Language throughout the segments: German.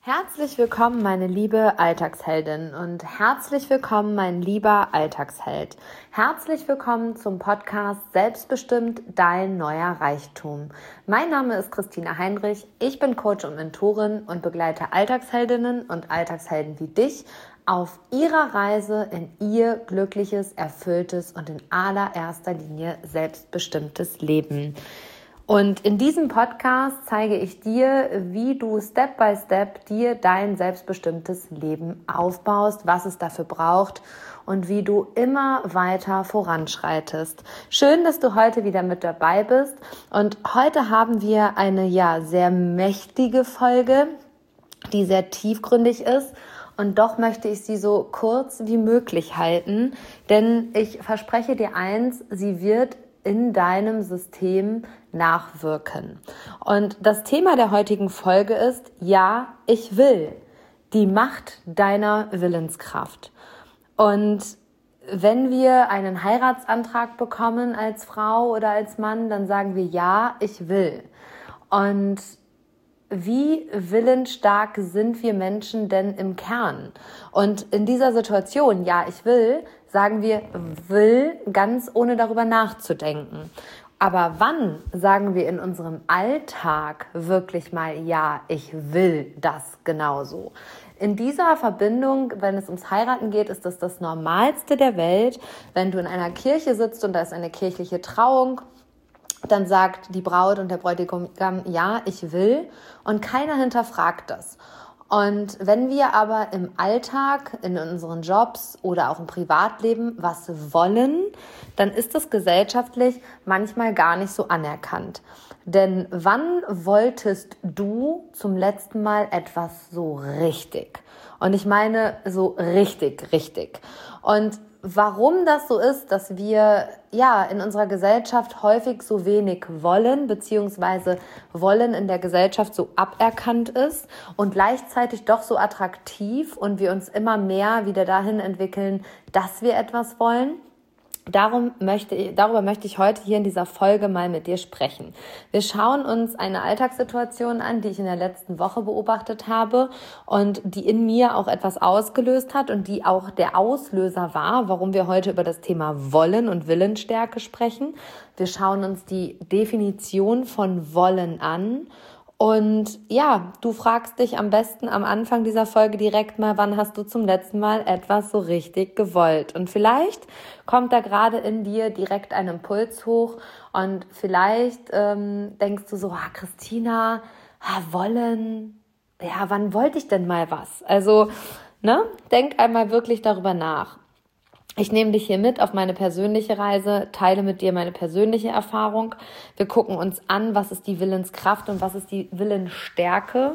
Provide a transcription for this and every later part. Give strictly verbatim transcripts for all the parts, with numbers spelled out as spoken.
Herzlich willkommen, meine liebe Alltagsheldin und herzlich willkommen, mein lieber Alltagsheld. Herzlich willkommen zum Podcast Selbstbestimmt, dein neuer Reichtum. Mein Name ist Christina Heinrich, ich bin Coach und Mentorin und begleite Alltagsheldinnen und Alltagshelden wie dich auf ihrer Reise in ihr glückliches, erfülltes und in allererster Linie selbstbestimmtes Leben. Und in diesem Podcast zeige ich dir, wie du Step by Step dir dein selbstbestimmtes Leben aufbaust, was es dafür braucht und wie du immer weiter voranschreitest. Schön, dass du heute wieder mit dabei bist. Und heute haben wir eine ja sehr mächtige Folge, die sehr tiefgründig ist. Und doch möchte ich sie so kurz wie möglich halten, denn ich verspreche dir eins, sie wird in deinem System nachwirken. Und das Thema der heutigen Folge ist, ja, ich will, die Macht deiner Willenskraft. Und wenn wir einen Heiratsantrag bekommen als Frau oder als Mann, dann sagen wir, ja, ich will. Und wie willensstark sind wir Menschen denn im Kern? Und in dieser Situation, ja, ich will, sagen wir will, ganz ohne darüber nachzudenken. Aber wann sagen wir in unserem Alltag wirklich mal, ja, ich will das genauso? In dieser Verbindung, wenn es ums Heiraten geht, ist das das Normalste der Welt. Wenn du in einer Kirche sitzt und da ist eine kirchliche Trauung, dann sagt die Braut und der Bräutigam, ja, ich will, und keiner hinterfragt das. Und wenn wir aber im Alltag, in unseren Jobs oder auch im Privatleben was wollen, dann ist das gesellschaftlich manchmal gar nicht so anerkannt. Denn wann wolltest du zum letzten Mal etwas so richtig? Und ich meine so richtig, richtig. Und warum das so ist, dass wir ja in unserer Gesellschaft häufig so wenig wollen, beziehungsweise Wollen in der Gesellschaft so aberkannt ist und gleichzeitig doch so attraktiv und wir uns immer mehr wieder dahin entwickeln, dass wir etwas wollen. Darum möchte ich, darüber möchte ich heute hier in dieser Folge mal mit dir sprechen. Wir schauen uns eine Alltagssituation an, die ich in der letzten Woche beobachtet habe und die in mir auch etwas ausgelöst hat und die auch der Auslöser war, warum wir heute über das Thema Wollen und Willensstärke sprechen. Wir schauen uns die Definition von Wollen an. Und ja, du fragst dich am besten am Anfang dieser Folge direkt mal, wann hast du zum letzten Mal etwas so richtig gewollt? Und vielleicht kommt da gerade in dir direkt ein Impuls hoch und vielleicht ähm, denkst du so, ah, Christina, ah, wollen, ja, wann wollte ich denn mal was? Also, ne, denk einmal wirklich darüber nach. Ich nehme dich hier mit auf meine persönliche Reise, teile mit dir meine persönliche Erfahrung. Wir gucken uns an, was ist die Willenskraft und was ist die Willensstärke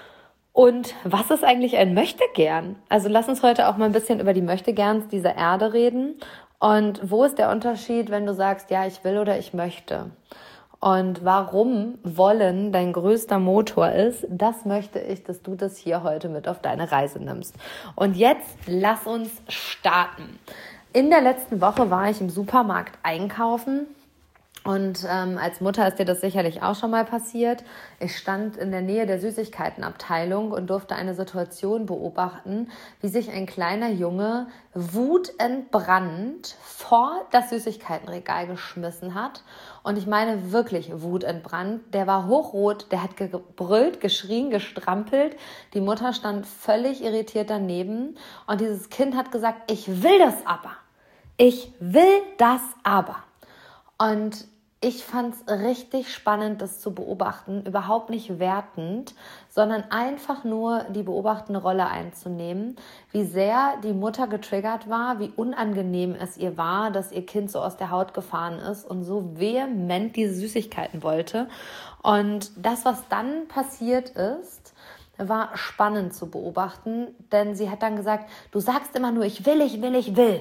und was ist eigentlich ein Möchtegern? Also lass uns heute auch mal ein bisschen über die Möchtegerns dieser Erde reden und wo ist der Unterschied, wenn du sagst, ja, ich will oder ich möchte? Und warum Wollen dein größter Motor ist, das möchte ich, dass du das hier heute mit auf deine Reise nimmst. Und jetzt lass uns starten. In der letzten Woche war ich im Supermarkt einkaufen und ähm, als Mutter ist dir das sicherlich auch schon mal passiert. Ich stand in der Nähe der Süßigkeitenabteilung und durfte eine Situation beobachten, wie sich ein kleiner Junge wutentbrannt vor das Süßigkeitenregal geschmissen hat. Und ich meine wirklich wutentbrannt. Der war hochrot, der hat gebrüllt, geschrien, gestrampelt. Die Mutter stand völlig irritiert daneben. Und dieses Kind hat gesagt, ich will das aber. Ich will das aber. Und ich fand es richtig spannend, das zu beobachten, überhaupt nicht wertend, sondern einfach nur die beobachtende Rolle einzunehmen, wie sehr die Mutter getriggert war, wie unangenehm es ihr war, dass ihr Kind so aus der Haut gefahren ist und so vehement diese Süßigkeiten wollte. Und das, was dann passiert ist, war spannend zu beobachten, denn sie hat dann gesagt, du sagst immer nur, ich will, ich will, ich will.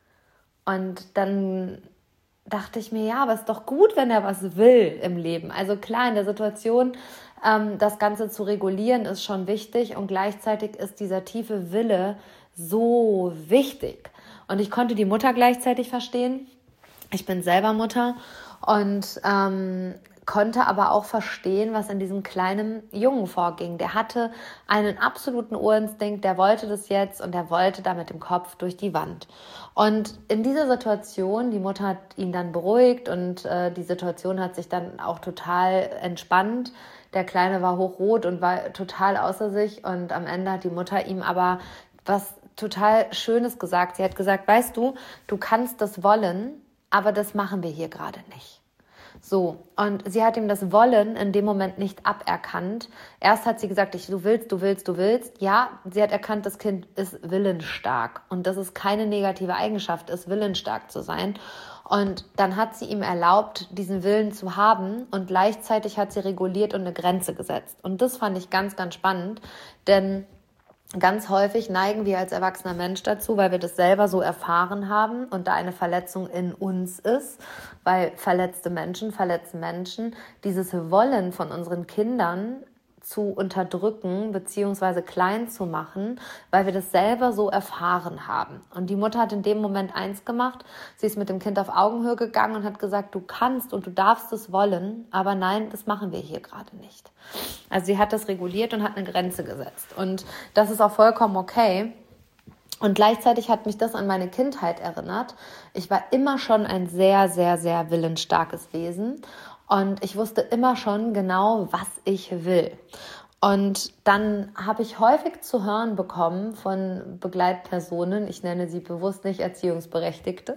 Und dann dachte ich mir, ja, aber ist doch gut, wenn er was will im Leben. Also klar, in der Situation, ähm, das Ganze zu regulieren, ist schon wichtig und gleichzeitig ist dieser tiefe Wille so wichtig. Und ich konnte die Mutter gleichzeitig verstehen. Ich bin selber Mutter und ähm, konnte aber auch verstehen, was in diesem kleinen Jungen vorging. Der hatte einen absoluten Urinstinkt, der wollte das jetzt und der wollte da mit dem Kopf durch die Wand. Und in dieser Situation, die Mutter hat ihn dann beruhigt und äh, die Situation hat sich dann auch total entspannt. Der Kleine war hochrot und war total außer sich und am Ende hat die Mutter ihm aber was total Schönes gesagt. Sie hat gesagt, weißt du, du kannst das wollen, aber das machen wir hier gerade nicht. So, und sie hat ihm das Wollen in dem Moment nicht aberkannt. Erst hat sie gesagt, ich, du willst, du willst, du willst. Ja, sie hat erkannt, das Kind ist willensstark. Und das ist keine negative Eigenschaft, ist willensstark zu sein. Und dann hat sie ihm erlaubt, diesen Willen zu haben. Und gleichzeitig hat sie reguliert und eine Grenze gesetzt. Und das fand ich ganz, ganz spannend. Denn ganz häufig neigen wir als erwachsener Mensch dazu, weil wir das selber so erfahren haben und da eine Verletzung in uns ist, weil verletzte Menschen, verletzte Menschen, dieses Wollen von unseren Kindern zu unterdrücken bzw. klein zu machen, weil wir das selber so erfahren haben. Und die Mutter hat in dem Moment eins gemacht, sie ist mit dem Kind auf Augenhöhe gegangen und hat gesagt, du kannst und du darfst es wollen, aber nein, das machen wir hier gerade nicht. Also sie hat das reguliert und hat eine Grenze gesetzt. Und das ist auch vollkommen okay. Und gleichzeitig hat mich das an meine Kindheit erinnert. Ich war immer schon ein sehr, sehr, sehr willensstarkes Wesen. Und ich wusste immer schon genau, was ich will. Und dann habe ich häufig zu hören bekommen von Begleitpersonen, ich nenne sie bewusst nicht Erziehungsberechtigte,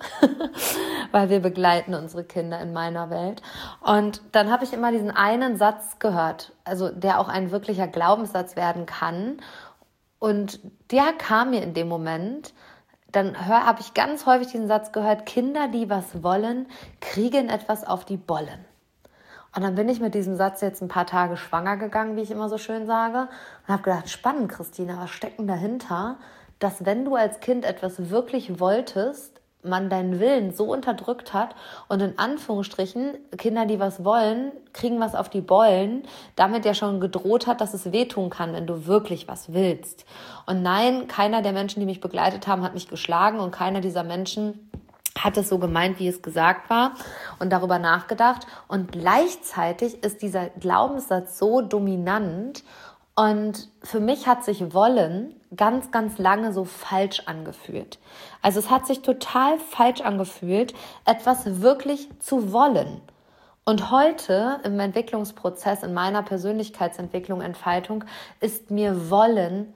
weil wir begleiten unsere Kinder in meiner Welt. Und dann habe ich immer diesen einen Satz gehört, also der auch ein wirklicher Glaubenssatz werden kann. Und der kam mir in dem Moment. Dann habe ich ganz häufig diesen Satz gehört, Kinder, die was wollen, kriegen etwas auf die Bollen. Und dann bin ich mit diesem Satz jetzt ein paar Tage schwanger gegangen, wie ich immer so schön sage, und habe gedacht, spannend, Christina, was steckt denn dahinter, dass wenn du als Kind etwas wirklich wolltest, man deinen Willen so unterdrückt hat und in Anführungsstrichen Kinder, die was wollen, kriegen was auf die Bollen, damit ja schon gedroht hat, dass es wehtun kann, wenn du wirklich was willst. Und nein, keiner der Menschen, die mich begleitet haben, hat mich geschlagen und keiner dieser Menschen hat es so gemeint, wie es gesagt war und darüber nachgedacht. Und gleichzeitig ist dieser Glaubenssatz so dominant und für mich hat sich Wollen ganz, ganz lange so falsch angefühlt. Also es hat sich total falsch angefühlt, etwas wirklich zu wollen. Und heute im Entwicklungsprozess, in meiner Persönlichkeitsentwicklung, Entfaltung, ist mir Wollen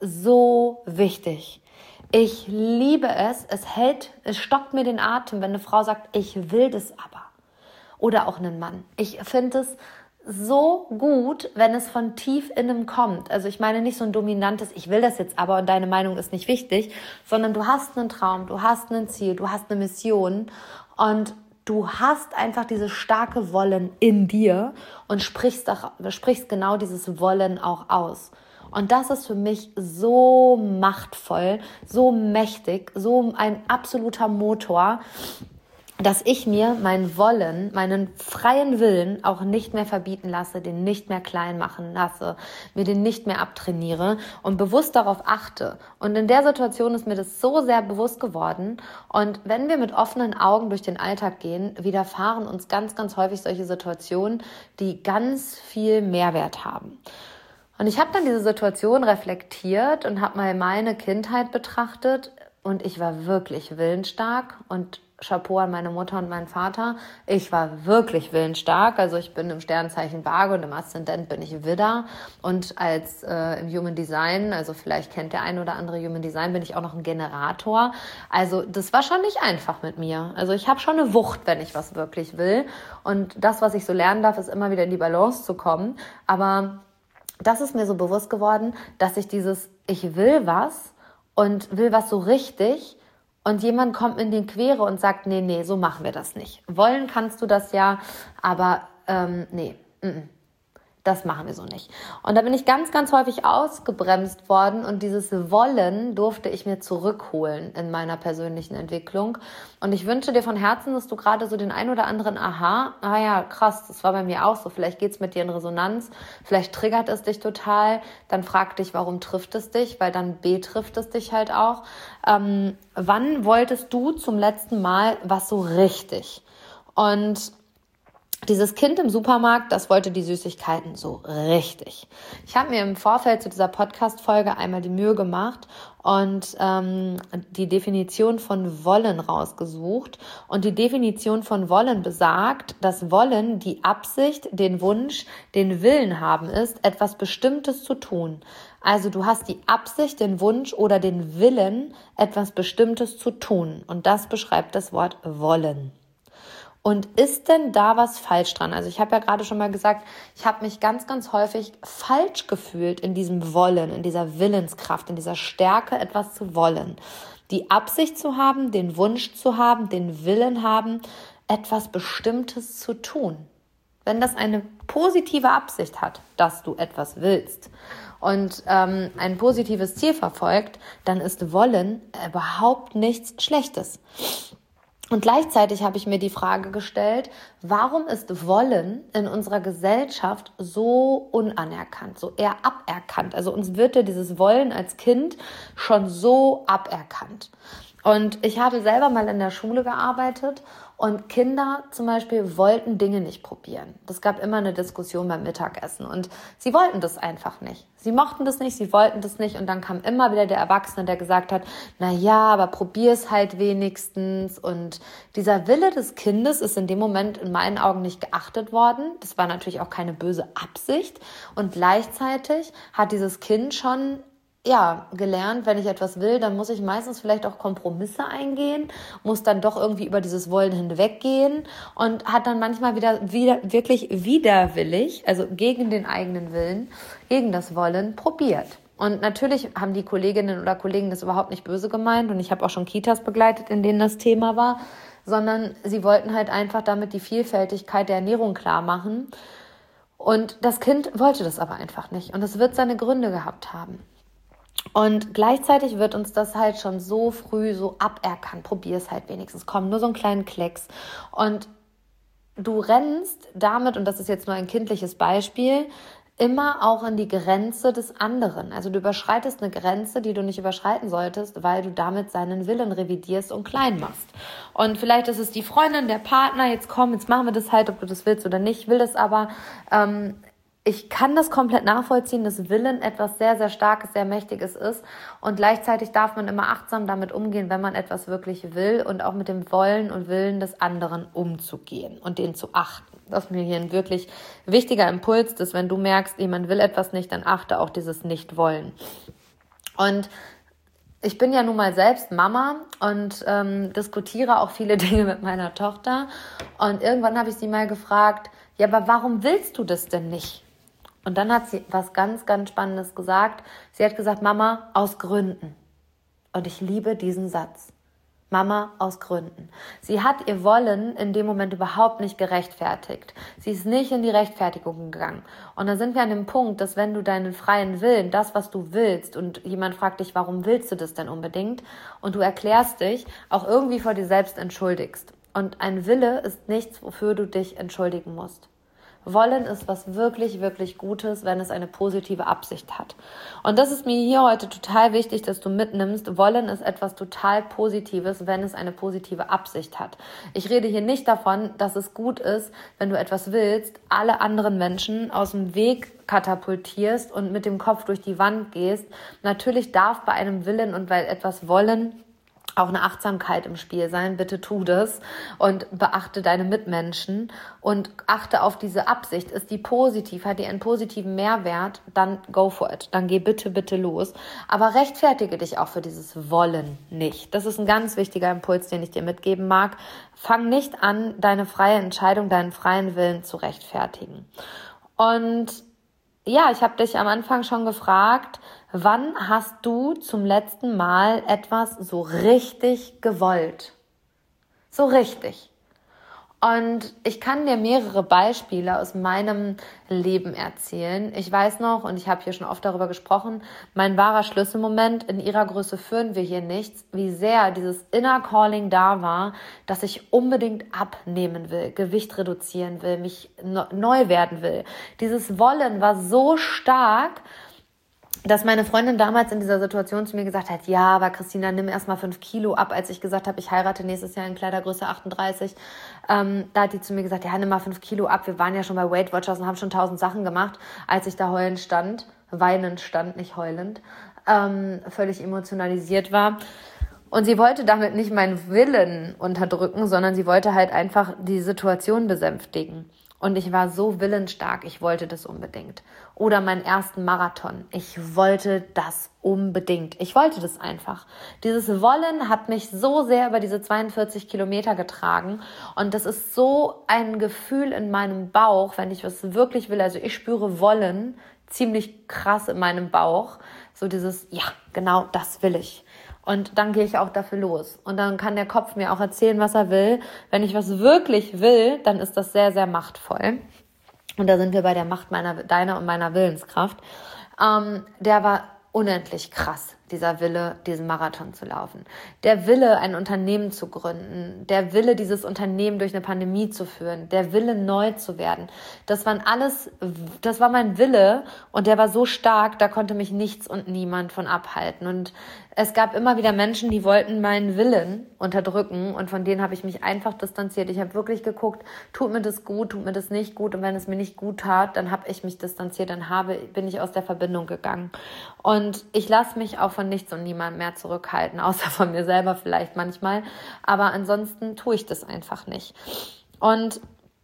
so wichtig. Ich liebe es, es hält, es stockt mir den Atem, wenn eine Frau sagt, ich will das aber. Oder auch ein Mann. Ich finde es so gut, wenn es von tief innen kommt. Also ich meine nicht so ein dominantes, ich will das jetzt aber und deine Meinung ist nicht wichtig, sondern du hast einen Traum, du hast ein Ziel, du hast eine Mission und du hast einfach dieses starke Wollen in dir und sprichst, auch, sprichst genau dieses Wollen auch aus. Und das ist für mich so machtvoll, so mächtig, so ein absoluter Motor, dass ich mir mein Wollen, meinen freien Willen auch nicht mehr verbieten lasse, den nicht mehr klein machen lasse, mir den nicht mehr abtrainiere und bewusst darauf achte. Und in der Situation ist mir das so sehr bewusst geworden. Und wenn wir mit offenen Augen durch den Alltag gehen, widerfahren uns ganz, ganz häufig solche Situationen, die ganz viel Mehrwert haben. Und ich habe dann diese Situation reflektiert und habe mal meine Kindheit betrachtet und ich war wirklich willensstark und Chapeau an meine Mutter und meinen Vater. Ich war wirklich willensstark, also ich bin im Sternzeichen Waage und im Aszendent bin ich Widder und als äh, im Human Design, also vielleicht kennt der ein oder andere Human Design, bin ich auch noch ein Generator. Also das war schon nicht einfach mit mir. Also ich habe schon eine Wucht, wenn ich was wirklich will und das, was ich so lernen darf, ist immer wieder in die Balance zu kommen, aber das ist mir so bewusst geworden, dass ich dieses, ich will was und will was so richtig und jemand kommt in die Quere und sagt, nee, nee, so machen wir das nicht. Wollen kannst du das ja, aber ähm, nee, m-m. Das machen wir so nicht. Und da bin ich ganz, ganz häufig ausgebremst worden und dieses Wollen durfte ich mir zurückholen in meiner persönlichen Entwicklung. Und ich wünsche dir von Herzen, dass du gerade so den ein oder anderen Aha, ah ja, krass, das war bei mir auch so, vielleicht geht's mit dir in Resonanz, vielleicht triggert es dich total, dann frag dich, warum trifft es dich, weil dann betrifft es dich halt auch. Ähm, wann wolltest du zum letzten Mal was so richtig? Und Dieses Kind im Supermarkt, das wollte die Süßigkeiten so richtig. Ich habe mir im Vorfeld zu dieser Podcast-Folge einmal die Mühe gemacht und ähm, die Definition von wollen rausgesucht. Und die Definition von wollen besagt, dass wollen die Absicht, den Wunsch, den Willen haben ist, etwas Bestimmtes zu tun. Also du hast die Absicht, den Wunsch oder den Willen, etwas Bestimmtes zu tun. Und das beschreibt das Wort wollen. Und ist denn da was falsch dran? Also ich habe ja gerade schon mal gesagt, ich habe mich ganz, ganz häufig falsch gefühlt in diesem Wollen, in dieser Willenskraft, in dieser Stärke, etwas zu wollen. Die Absicht zu haben, den Wunsch zu haben, den Willen haben, etwas Bestimmtes zu tun. Wenn das eine positive Absicht hat, dass du etwas willst und ähm, ein positives Ziel verfolgt, dann ist Wollen überhaupt nichts Schlechtes. Und gleichzeitig habe ich mir die Frage gestellt, warum ist Wollen in unserer Gesellschaft so unanerkannt, so eher aberkannt? Also uns wird ja dieses Wollen als Kind schon so aberkannt. Und ich habe selber mal in der Schule gearbeitet und Kinder zum Beispiel wollten Dinge nicht probieren. Es gab immer eine Diskussion beim Mittagessen und sie wollten das einfach nicht. Sie mochten das nicht, sie wollten das nicht und dann kam immer wieder der Erwachsene, der gesagt hat, na ja, aber probier es halt wenigstens. Und dieser Wille des Kindes ist in dem Moment in meinen Augen nicht geachtet worden. Das war natürlich auch keine böse Absicht und gleichzeitig hat dieses Kind schon ja, gelernt, wenn ich etwas will, dann muss ich meistens vielleicht auch Kompromisse eingehen, muss dann doch irgendwie über dieses Wollen hinweggehen und hat dann manchmal wieder, wieder wirklich widerwillig, also gegen den eigenen Willen, gegen das Wollen probiert. Und natürlich haben die Kolleginnen oder Kollegen das überhaupt nicht böse gemeint und ich habe auch schon Kitas begleitet, in denen das Thema war, sondern sie wollten halt einfach damit die Vielfältigkeit der Ernährung klar machen. Und das Kind wollte das aber einfach nicht und es wird seine Gründe gehabt haben. Und gleichzeitig wird uns das halt schon so früh so aberkannt. Probier es halt wenigstens. Komm, nur so einen kleinen Klecks. Und du rennst damit, und das ist jetzt nur ein kindliches Beispiel, immer auch in die Grenze des anderen. Also du überschreitest eine Grenze, die du nicht überschreiten solltest, weil du damit seinen Willen revidierst und klein machst. Und vielleicht ist es die Freundin, der Partner, jetzt komm, jetzt machen wir das halt, ob du das willst oder nicht, will das aber. Ähm, Ich kann das komplett nachvollziehen, dass Willen etwas sehr, sehr Starkes, sehr Mächtiges ist und gleichzeitig darf man immer achtsam damit umgehen, wenn man etwas wirklich will und auch mit dem Wollen und Willen des anderen umzugehen und den zu achten. Das ist mir hier ein wirklich wichtiger Impuls, dass wenn du merkst, jemand will etwas nicht, dann achte auch dieses Nicht-Wollen. Und ich bin ja nun mal selbst Mama und ähm, diskutiere auch viele Dinge mit meiner Tochter und irgendwann habe ich sie mal gefragt, ja, aber warum willst du das denn nicht? Und dann hat sie was ganz, ganz Spannendes gesagt. Sie hat gesagt, Mama, aus Gründen. Und ich liebe diesen Satz. Mama, aus Gründen. Sie hat ihr Wollen in dem Moment überhaupt nicht gerechtfertigt. Sie ist nicht in die Rechtfertigung gegangen. Und da sind wir an dem Punkt, dass wenn du deinen freien Willen, das, was du willst, und jemand fragt dich, warum willst du das denn unbedingt? Und du erklärst dich, auch irgendwie vor dir selbst entschuldigst. Und ein Wille ist nichts, wofür du dich entschuldigen musst. Wollen ist was wirklich, wirklich Gutes, wenn es eine positive Absicht hat. Und das ist mir hier heute total wichtig, dass du mitnimmst. Wollen ist etwas total Positives, wenn es eine positive Absicht hat. Ich rede hier nicht davon, dass es gut ist, wenn du etwas willst, alle anderen Menschen aus dem Weg katapultierst und mit dem Kopf durch die Wand gehst. Natürlich darf bei einem Willen und bei etwas Wollen auch eine Achtsamkeit im Spiel sein. Bitte tu das und beachte deine Mitmenschen und achte auf diese Absicht. Ist die positiv, hat die einen positiven Mehrwert, dann go for it. Dann geh bitte, bitte los. Aber rechtfertige dich auch für dieses Wollen nicht. Das ist ein ganz wichtiger Impuls, den ich dir mitgeben mag. Fang nicht an, deine freie Entscheidung, deinen freien Willen zu rechtfertigen. Und ja, ich habe dich am Anfang schon gefragt, wann hast du zum letzten Mal etwas so richtig gewollt? So richtig. Und ich kann dir mehrere Beispiele aus meinem Leben erzählen. Ich weiß noch, und ich habe hier schon oft darüber gesprochen, mein wahrer Schlüsselmoment, in ihrer Größe führen wir hier nichts, wie sehr dieses Inner Calling da war, dass ich unbedingt abnehmen will, Gewicht reduzieren will, mich neu werden will. Dieses Wollen war so stark, dass meine Freundin damals in dieser Situation zu mir gesagt hat, ja, aber Christina, nimm erstmal fünf Kilo ab, als ich gesagt habe, ich heirate nächstes Jahr in Kleidergröße achtunddreißig. Ähm, da hat die zu mir gesagt, ja, nimm mal fünf Kilo ab. Wir waren ja schon bei Weight Watchers und haben schon tausend Sachen gemacht, als ich da heulend stand, weinend stand, nicht heulend, ähm, völlig emotionalisiert war. Und sie wollte damit nicht meinen Willen unterdrücken, sondern sie wollte halt einfach die Situation besänftigen. Und ich war so willensstark, ich wollte das unbedingt. Oder meinen ersten Marathon. Ich wollte das unbedingt. Ich wollte das einfach. Dieses Wollen hat mich so sehr über diese zweiundvierzig Kilometer getragen. Und das ist so ein Gefühl in meinem Bauch, wenn ich was wirklich will. Also ich spüre Wollen ziemlich krass in meinem Bauch. So dieses, ja, genau das will ich. Und dann gehe ich auch dafür los. Und dann kann der Kopf mir auch erzählen, was er will. Wenn ich was wirklich will, dann ist das sehr, sehr machtvoll. Und da sind wir bei der Macht meiner, deiner und meiner Willenskraft. Ähm, der war unendlich krass, dieser Wille, diesen Marathon zu laufen. Der Wille, ein Unternehmen zu gründen. Der Wille, dieses Unternehmen durch eine Pandemie zu führen. Der Wille, neu zu werden. Das waren alles, das war mein Wille und der war so stark, da konnte mich nichts und niemand von abhalten. Und es gab immer wieder Menschen, die wollten meinen Willen unterdrücken und von denen habe ich mich einfach distanziert. Ich habe wirklich geguckt, tut mir das gut, tut mir das nicht gut und wenn es mir nicht gut tat, dann habe ich mich distanziert, dann habe, bin ich aus der Verbindung gegangen. Und ich lasse mich auch von nichts und niemandem mehr zurückhalten, außer von mir selber vielleicht manchmal, aber ansonsten tue ich das einfach nicht. Und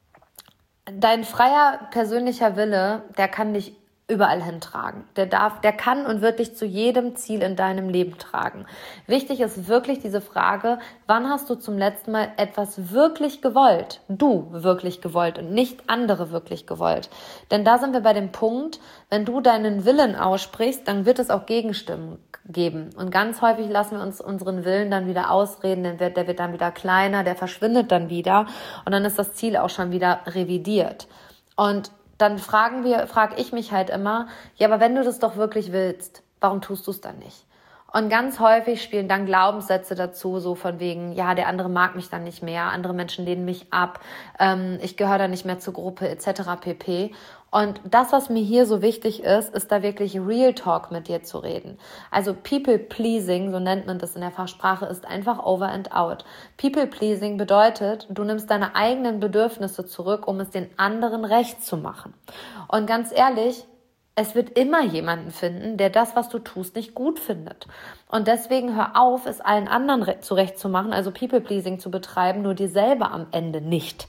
dein freier persönlicher Wille, der kann dich überall hintragen. Der darf, der kann und wird dich zu jedem Ziel in deinem Leben tragen. Wichtig ist wirklich diese Frage, wann hast du zum letzten Mal etwas wirklich gewollt? Du wirklich gewollt und nicht andere wirklich gewollt. Denn da sind wir bei dem Punkt, wenn du deinen Willen aussprichst, dann wird es auch Gegenstimmen geben. Und ganz häufig lassen wir uns unseren Willen dann wieder ausreden, der wird, der wird dann wieder kleiner, der verschwindet dann wieder und dann ist das Ziel auch schon wieder revidiert. Und dann fragen wir, frage ich mich halt immer, ja, aber wenn du das doch wirklich willst, warum tust du es dann nicht? Und ganz häufig spielen dann Glaubenssätze dazu, so von wegen, ja, der andere mag mich dann nicht mehr, andere Menschen lehnen mich ab, ähm, ich gehöre dann nicht mehr zur Gruppe et cetera pp. Und das, was mir hier so wichtig ist, ist da wirklich Real Talk mit dir zu reden. Also People Pleasing, so nennt man das in der Fachsprache, ist einfach over and out. People Pleasing bedeutet, du nimmst deine eigenen Bedürfnisse zurück, um es den anderen recht zu machen. Und ganz ehrlich, es wird immer jemanden finden, der das, was du tust, nicht gut findet. Und deswegen hör auf, es allen anderen zurechtzumachen, also People Pleasing zu betreiben, nur dir selber am Ende nicht.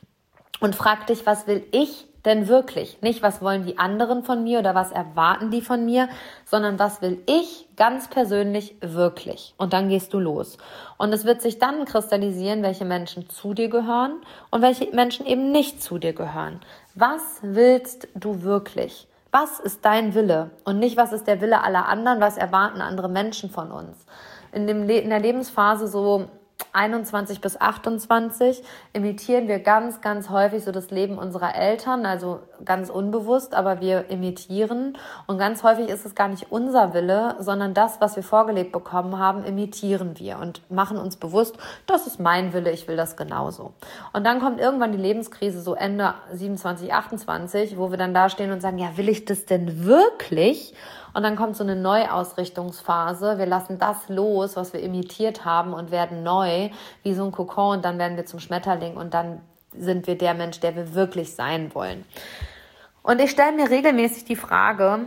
Und frag dich, was will ich denn wirklich? Nicht, was wollen die anderen von mir oder was erwarten die von mir, sondern was will ich ganz persönlich wirklich? Und dann gehst du los. Und es wird sich dann kristallisieren, welche Menschen zu dir gehören und welche Menschen eben nicht zu dir gehören. Was willst du wirklich? Was ist dein Wille? Und nicht, was ist der Wille aller anderen, was erwarten andere Menschen von uns? In, dem Le- in der Lebensphase so einundzwanzig bis achtundzwanzig imitieren wir ganz, ganz häufig so das Leben unserer Eltern, also ganz unbewusst, aber wir imitieren und ganz häufig ist es gar nicht unser Wille, sondern das, was wir vorgelebt bekommen haben, imitieren wir und machen uns bewusst, das ist mein Wille, ich will das genauso. Und dann kommt irgendwann die Lebenskrise, so Ende siebenundzwanzig, achtundzwanzig, wo wir dann da stehen und sagen, ja, will ich das denn wirklich? Und dann kommt so eine Neuausrichtungsphase. Wir lassen das los, was wir imitiert haben und werden neu, wie so ein Kokon. Und dann werden wir zum Schmetterling und dann sind wir der Mensch, der wir wirklich sein wollen. Und ich stelle mir regelmäßig die Frage,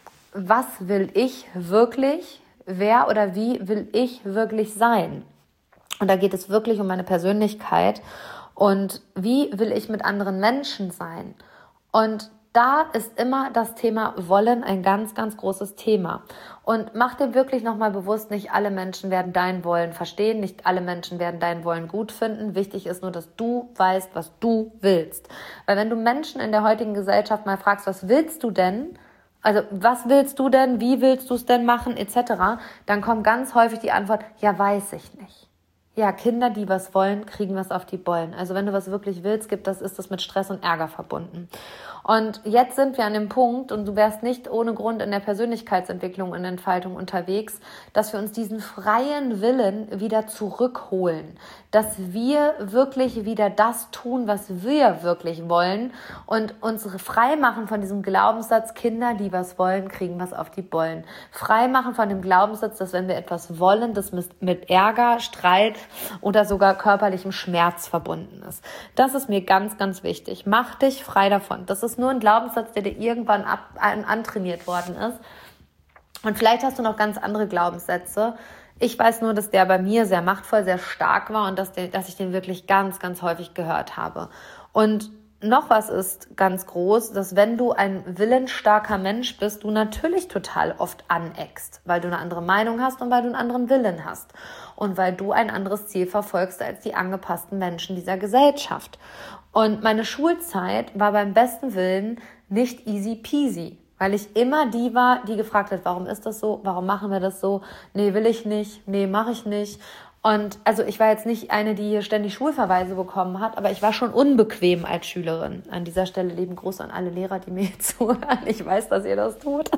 was will ich wirklich? Wer oder wie will ich wirklich sein? Und da geht es wirklich um meine Persönlichkeit. Und wie will ich mit anderen Menschen sein? Und da ist immer das Thema Wollen ein ganz, ganz großes Thema. Und mach dir wirklich nochmal bewusst, nicht alle Menschen werden dein Wollen verstehen, nicht alle Menschen werden dein Wollen gut finden. Wichtig ist nur, dass du weißt, was du willst. Weil wenn du Menschen in der heutigen Gesellschaft mal fragst, was willst du denn? Also was willst du denn? Wie willst du es denn machen? et cetera. Dann kommt ganz häufig die Antwort, ja, weiß ich nicht. ja, Kinder, die was wollen, kriegen was auf die Bollen. Also wenn du was wirklich willst, gibt das, ist das mit Stress und Ärger verbunden. Und jetzt sind wir an dem Punkt, und du wärst nicht ohne Grund in der Persönlichkeitsentwicklung und Entfaltung unterwegs, dass wir uns diesen freien Willen wieder zurückholen. Dass wir wirklich wieder das tun, was wir wirklich wollen und uns frei machen von diesem Glaubenssatz, Kinder, die was wollen, kriegen was auf die Bollen. Frei machen von dem Glaubenssatz, dass wenn wir etwas wollen, das mit Ärger, Streit oder sogar körperlichem Schmerz verbunden ist. Das ist mir ganz, ganz wichtig. Mach dich frei davon. Das ist nur ein Glaubenssatz, der dir irgendwann ab, an, antrainiert worden ist. Und vielleicht hast du noch ganz andere Glaubenssätze. Ich weiß nur, dass der bei mir sehr machtvoll, sehr stark war und dass, der, dass ich den wirklich ganz, ganz häufig gehört habe. Und noch was ist ganz groß, dass wenn du ein willensstarker Mensch bist, du natürlich total oft aneckst, weil du eine andere Meinung hast und weil du einen anderen Willen hast und weil du ein anderes Ziel verfolgst als die angepassten Menschen dieser Gesellschaft. Und meine Schulzeit war beim besten Willen nicht easy peasy, weil ich immer die war, die gefragt hat, warum ist das so, warum machen wir das so, nee, will ich nicht, nee, mache ich nicht. Und also ich war jetzt nicht eine, die hier ständig Schulverweise bekommen hat, aber ich war schon unbequem als Schülerin. An dieser Stelle lieben Gruß an alle Lehrer, die mir jetzt zuhören. Ich weiß, dass ihr das tut.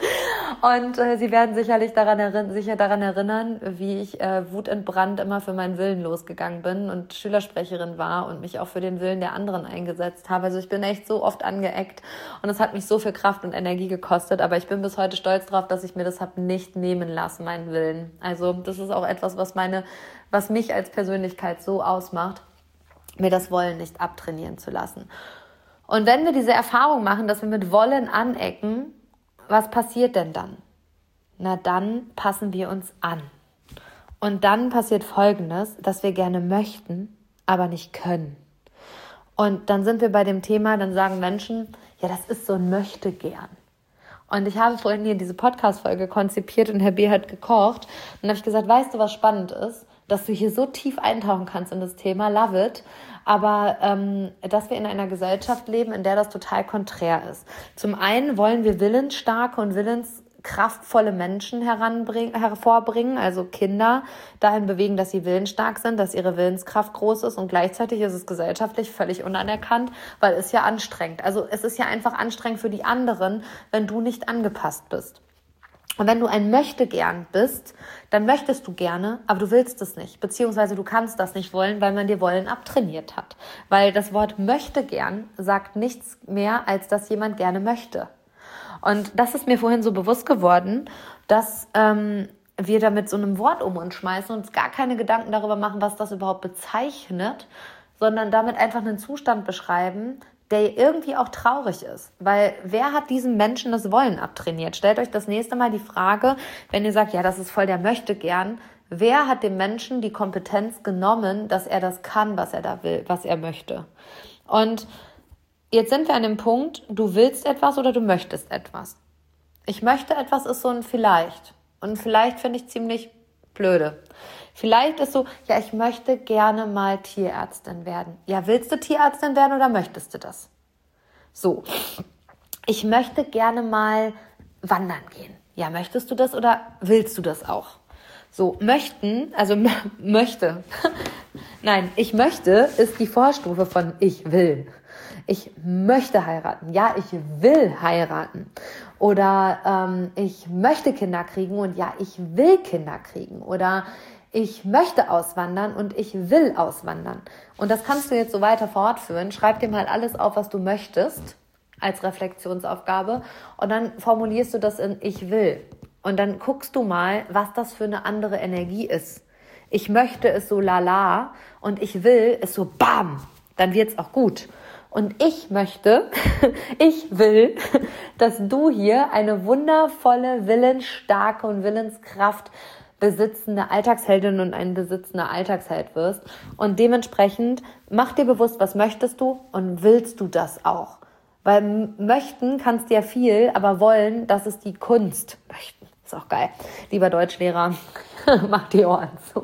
Und äh, sie werden sicherlich daran erinnern, sicher daran erinnern, wie ich äh, wutentbrannt immer für meinen Willen losgegangen bin und Schülersprecherin war und mich auch für den Willen der anderen eingesetzt habe. Also ich bin echt so oft angeeckt und es hat mich so viel Kraft und Energie gekostet, aber ich bin bis heute stolz darauf, dass ich mir das habe nicht nehmen lassen, meinen Willen. Also das ist auch etwas, was meine was mich als Persönlichkeit so ausmacht, mir das Wollen nicht abtrainieren zu lassen. Und wenn wir diese Erfahrung machen, dass wir mit Wollen anecken, was passiert denn dann? Na, dann passen wir uns an. Und dann passiert Folgendes, dass wir gerne möchten, aber nicht können. Und dann sind wir bei dem Thema, dann sagen Menschen, ja, das ist so ein Möchtegern. Und ich habe vorhin hier diese Podcast-Folge konzipiert und Herr B. hat gekocht. Und dann habe ich gesagt, weißt du, was spannend ist? Dass du hier so tief eintauchen kannst in das Thema, love it. Aber ähm, dass wir in einer Gesellschaft leben, in der das total konträr ist. Zum einen wollen wir willensstarke und willenskraftvolle Menschen heranbringen, hervorbringen, also Kinder dahin bewegen, dass sie willensstark sind, dass ihre Willenskraft groß ist. Und gleichzeitig ist es gesellschaftlich völlig unanerkannt, weil es ja anstrengend. Also es ist ja einfach anstrengend für die anderen, wenn du nicht angepasst bist. Und wenn du ein Möchtegern bist, dann möchtest du gerne, aber du willst es nicht. Beziehungsweise du kannst das nicht wollen, weil man dir Wollen abtrainiert hat. Weil das Wort Möchtegern sagt nichts mehr, als dass jemand gerne möchte. Und das ist mir vorhin so bewusst geworden, dass ähm, wir da mit so einem Wort um uns schmeißen und uns gar keine Gedanken darüber machen, was das überhaupt bezeichnet, sondern damit einfach einen Zustand beschreiben, der irgendwie auch traurig ist. Weil wer hat diesem Menschen das Wollen abtrainiert? Stellt euch das nächste Mal die Frage, wenn ihr sagt, ja, das ist voll der Möchtegern, wer hat dem Menschen die Kompetenz genommen, dass er das kann, was er da will, was er möchte? Und jetzt sind wir an dem Punkt, du willst etwas oder du möchtest etwas. Ich möchte etwas ist so ein Vielleicht. Und vielleicht finde ich ziemlich blöde. Vielleicht ist so, ja, ich möchte gerne mal Tierärztin werden. Ja, willst du Tierärztin werden oder möchtest du das? So, ich möchte gerne mal wandern gehen. Ja, möchtest du das oder willst du das auch? So, möchten, also m- möchte. Nein, ich möchte ist die Vorstufe von ich will. Ich möchte heiraten. Ja, ich will heiraten. Oder ähm, ich möchte Kinder kriegen und ja, ich will Kinder kriegen. Oder ich möchte auswandern und ich will auswandern. Und das kannst du jetzt so weiter fortführen. Schreib dir mal alles auf, was du möchtest, als Reflexionsaufgabe. Und dann formulierst du das in ich will. Und dann guckst du mal, was das für eine andere Energie ist. Ich möchte ist so lala und ich will ist so bam. Dann wird's auch gut. Und ich möchte, ich will, dass du hier eine wundervolle, willensstarke und Willenskraft besitzende Alltagsheldin und ein besitzender Alltagsheld wirst. Und dementsprechend mach dir bewusst, was möchtest du und willst du das auch? Weil möchten kannst du ja viel, aber wollen, das ist die Kunst. Möchten, ist auch geil. Lieber Deutschlehrer, mach die Ohren zu.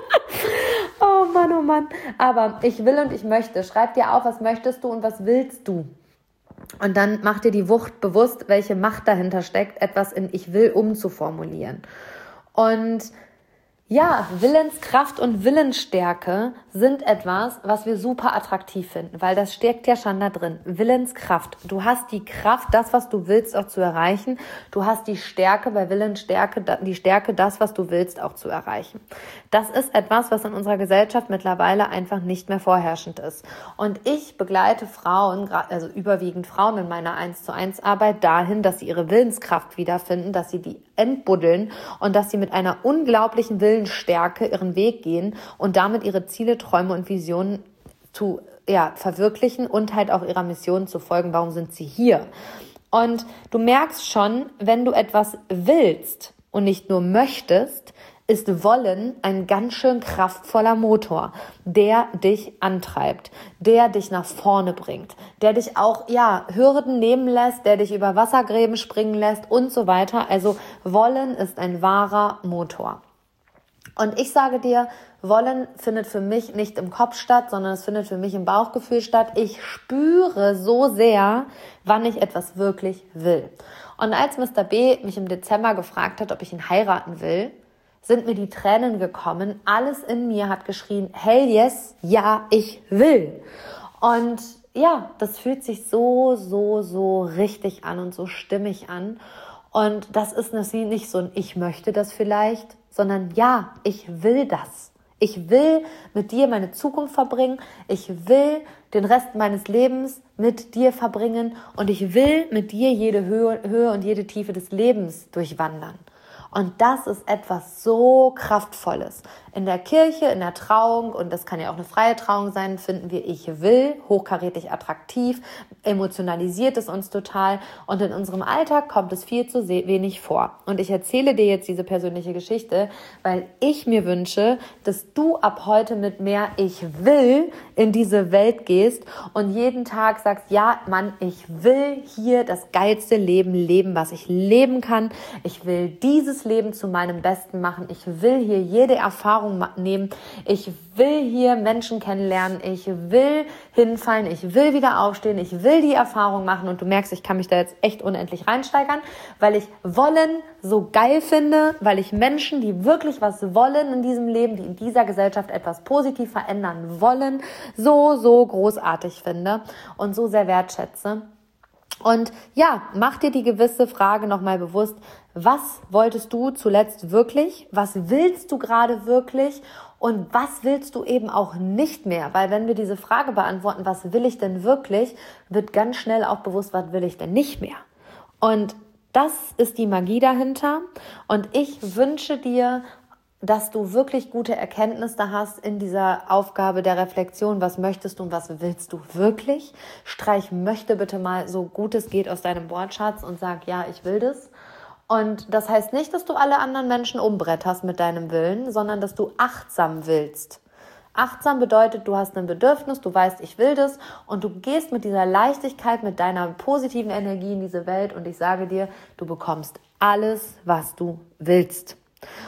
Oh Mann, oh Mann. Aber ich will und ich möchte. Schreib dir auf, was möchtest du und was willst du? Und dann mach dir die Wucht bewusst, welche Macht dahinter steckt, etwas in ich will umzuformulieren. Und Ja, Willenskraft und Willensstärke sind etwas, was wir super attraktiv finden, weil das steckt ja schon da drin. Willenskraft. Du hast die Kraft, das, was du willst, auch zu erreichen. Du hast die Stärke, bei Willensstärke, die Stärke, das, was du willst, auch zu erreichen. Das ist etwas, was in unserer Gesellschaft mittlerweile einfach nicht mehr vorherrschend ist. Und ich begleite Frauen, also überwiegend Frauen in meiner eins zu eins Arbeit dahin, dass sie ihre Willenskraft wiederfinden, dass sie die entbuddeln und dass sie mit einer unglaublichen Willensstärke ihren Weg gehen und damit ihre Ziele, Träume und Visionen zu ja, verwirklichen und halt auch ihrer Mission zu folgen. Warum sind sie hier? Und du merkst schon, wenn du etwas willst und nicht nur möchtest, ist Wollen ein ganz schön kraftvoller Motor, der dich antreibt, der dich nach vorne bringt, der dich auch, ja, Hürden nehmen lässt, der dich über Wassergräben springen lässt und so weiter. Also Wollen ist ein wahrer Motor. Und ich sage dir, Wollen findet für mich nicht im Kopf statt, sondern es findet für mich im Bauchgefühl statt. Ich spüre so sehr, wann ich etwas wirklich will. Und als Mister B mich im Dezember gefragt hat, ob ich ihn heiraten will, sind mir die Tränen gekommen. Alles in mir hat geschrien, hell yes, ja, ich will. Und ja, das fühlt sich so, so, so richtig an und so stimmig an. Und das ist nicht so ein ich möchte das vielleicht, sondern ja, ich will das. Ich will mit dir meine Zukunft verbringen. Ich will den Rest meines Lebens mit dir verbringen. Und ich will mit dir jede Höhe, Höhe und jede Tiefe des Lebens durchwandern. Und das ist etwas so Kraftvolles. In der Kirche, in der Trauung, und das kann ja auch eine freie Trauung sein, finden wir ich will, hochkarätig attraktiv, emotionalisiert es uns total. Und in unserem Alltag kommt es viel zu wenig vor. Und ich erzähle dir jetzt diese persönliche Geschichte, weil ich mir wünsche, dass du ab heute mit mehr ich will in diese Welt gehst und jeden Tag sagst, ja, Mann, ich will hier das geilste Leben leben, was ich leben kann. Ich will dieses Leben zu meinem Besten machen. Ich will hier jede Erfahrung nehmen. Ich will hier Menschen kennenlernen. Ich will hinfallen. Ich will wieder aufstehen. Ich will die Erfahrung machen. Und du merkst, ich kann mich da jetzt echt unendlich reinsteigern, weil ich Wollen so geil finde, weil ich Menschen, die wirklich was wollen in diesem Leben, die in dieser Gesellschaft etwas positiv verändern wollen, so, so großartig finde und so sehr wertschätze. Und ja, mach dir die gewisse Frage nochmal bewusst, was wolltest du zuletzt wirklich? Was willst du gerade wirklich? Und was willst du eben auch nicht mehr? Weil wenn wir diese Frage beantworten, was will ich denn wirklich, wird ganz schnell auch bewusst, was will ich denn nicht mehr? Und das ist die Magie dahinter. Und ich wünsche dir, dass du wirklich gute Erkenntnisse hast in dieser Aufgabe der Reflexion. Was möchtest du und was willst du wirklich? Streich möchte bitte mal so gut es geht aus deinem Wortschatz und sag, ja, ich will das. Und das heißt nicht, dass du alle anderen Menschen umbretterst mit deinem Willen, sondern dass du achtsam willst. Achtsam bedeutet, du hast ein Bedürfnis, du weißt, ich will das und du gehst mit dieser Leichtigkeit, mit deiner positiven Energie in diese Welt und ich sage dir, du bekommst alles, was du willst.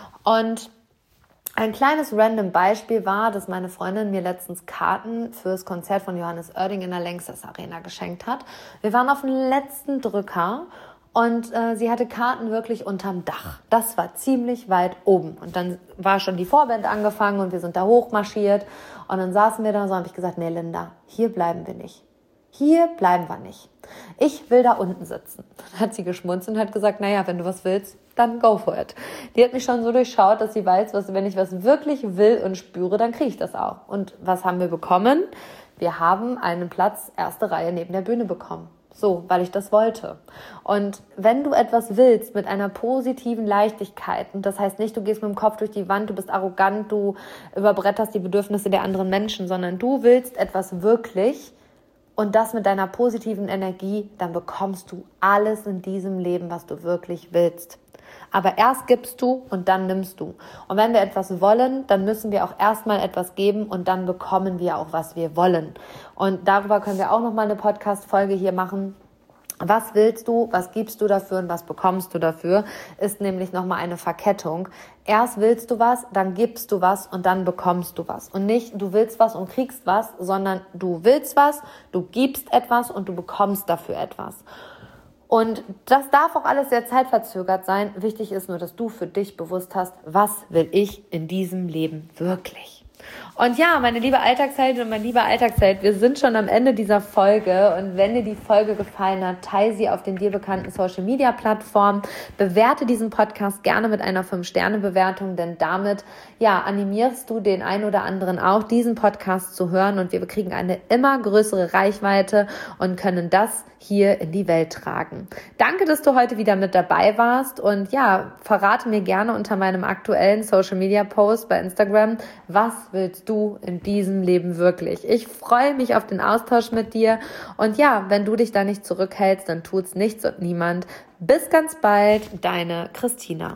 Und ein kleines random Beispiel war, dass meine Freundin mir letztens Karten fürs Konzert von Johannes Oerding in der Lanxess Arena geschenkt hat. Wir waren auf dem letzten Drücker und äh, sie hatte Karten wirklich unterm Dach. Das war ziemlich weit oben. Und dann war schon die Vorband angefangen und wir sind da hochmarschiert. Und dann saßen wir da und so, habe ich gesagt, nee Linda, hier bleiben wir nicht. Hier bleiben wir nicht. Ich will da unten sitzen. Dann hat sie geschmunzelt und hat gesagt, naja, wenn du was willst, dann go for it. Die hat mich schon so durchschaut, dass sie weiß, was, wenn ich was wirklich will und spüre, dann kriege ich das auch. Und was haben wir bekommen? Wir haben einen Platz, erste Reihe neben der Bühne bekommen. So, weil ich das wollte. Und wenn du etwas willst mit einer positiven Leichtigkeit, und das heißt nicht, du gehst mit dem Kopf durch die Wand, du bist arrogant, du überbretterst die Bedürfnisse der anderen Menschen, sondern du willst etwas wirklich und das mit deiner positiven Energie, dann bekommst du alles in diesem Leben, was du wirklich willst. Aber erst gibst du und dann nimmst du. Und wenn wir etwas wollen, dann müssen wir auch erstmal etwas geben und dann bekommen wir auch, was wir wollen. Und darüber können wir auch nochmal eine Podcast-Folge hier machen. Was willst du, was gibst du dafür und was bekommst du dafür, ist nämlich nochmal eine Verkettung. Erst willst du was, dann gibst du was und dann bekommst du was. Und nicht, du willst was und kriegst was, sondern du willst was, du gibst etwas und du bekommst dafür etwas. Und das darf auch alles sehr zeitverzögert sein. Wichtig ist nur, dass du für dich bewusst hast, was will ich in diesem Leben wirklich? Und ja, meine liebe Alltagsheldin und mein lieber Alltagsheld, wir sind schon am Ende dieser Folge und wenn dir die Folge gefallen hat, teile sie auf den dir bekannten Social-Media-Plattformen, bewerte diesen Podcast gerne mit einer fünf Sterne Bewertung, denn damit ja animierst du den einen oder anderen auch, diesen Podcast zu hören und wir kriegen eine immer größere Reichweite und können das hier in die Welt tragen. Danke, dass du heute wieder mit dabei warst und ja, verrate mir gerne unter meinem aktuellen Social-Media-Post bei Instagram, was willst du in diesem Leben wirklich? Ich freue mich auf den Austausch mit dir und ja, wenn du dich da nicht zurückhältst, dann tut's nichts und niemand. Bis ganz bald, deine Christina.